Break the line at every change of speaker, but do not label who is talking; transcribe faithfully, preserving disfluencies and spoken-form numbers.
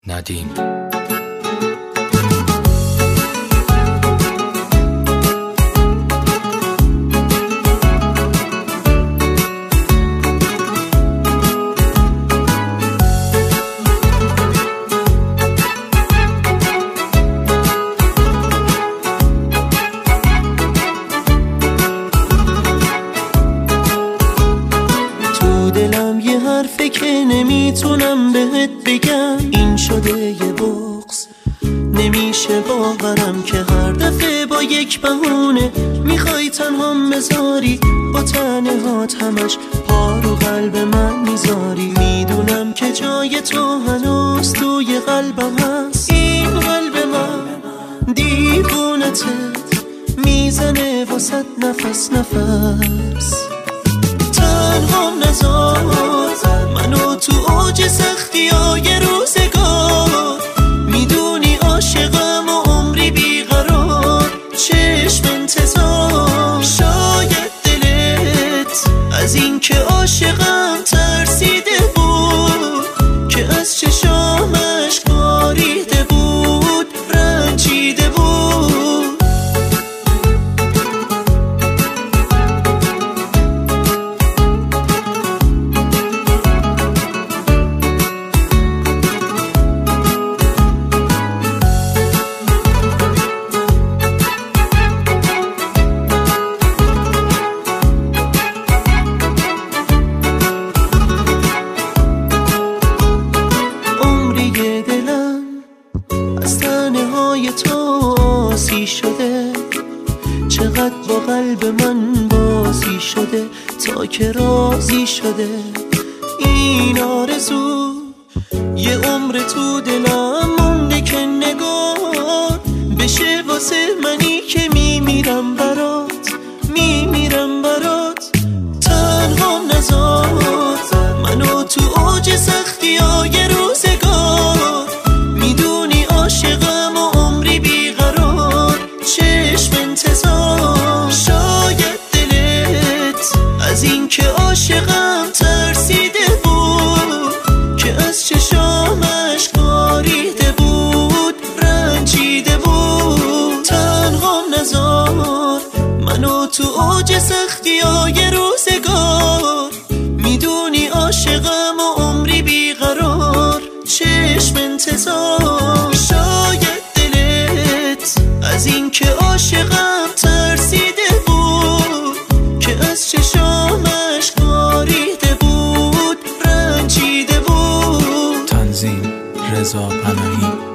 ندیم.
دلم یه حرفه که نمیتونم بهت بگم، این شده یه بغض نمیشه باورم که هر دفعه با یک بهونه میخوای تنهام بذاری، با تنهات همش پا رو قلب من میذاری. میدونم که جای تو هنوز توی قلبم هست، این قلب من دیوونتت میزنه واسد نفس نفس. تنهام نذار منو تو اوج سختی های روزگار، میدونی عاشقم و عمری بیقرار، چشم انتظار. شاید دلت از این که عاشقم ترسیده بود، که از چشامش کاریده بود، رنجیده بود. تو آسی شده، چقدر با قلب من بازی شده، تا که راضی شده این آرزو. یه عمر تو دلم مونده که نگار بشه واسه منی که میمیرم برات، میمیرم برات. تنها نذار منو تو اوج سختی های روزگار، میدونی عاشقم و عمری بیقرار، چشم انتظار. شاید دلت از این که عاشقم ترسیده بود، که از چشامش کاریده بود، رنجیده بود. تنها نذار منو تو اوج سختی های روزگار، میدونی عاشقم و عمری بیقرار، چشم انتظار. شاید دلت از این که عاشقم ترسیده بود، که از چشامش کاریده بود، رنجیده بود.
تنظیم رضا پناهی.